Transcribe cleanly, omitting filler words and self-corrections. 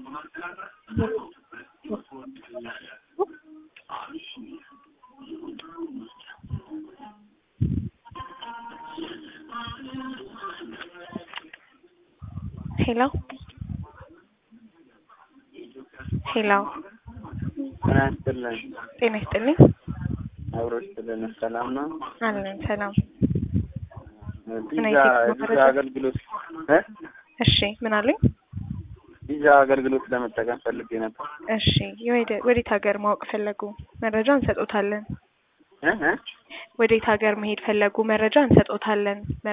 Hello. Hello. ጤና ይስጥልኝ። አብሮሽ ስለነ ሰላም ነው። አለን ሰላም። ቪዛ አገልግሎት እሺ ምን አለኝ? ቪዛ አገልግሎት ለመጠቀም ፈልጌ ነበር። እሺ ወዴት ሀገር ማወቅ ፈለጉ? መረጃ እንሰጦታለን። ወዴት ሀገር መሄድ ፈለጉ? መረጃ እንሰጦታለን።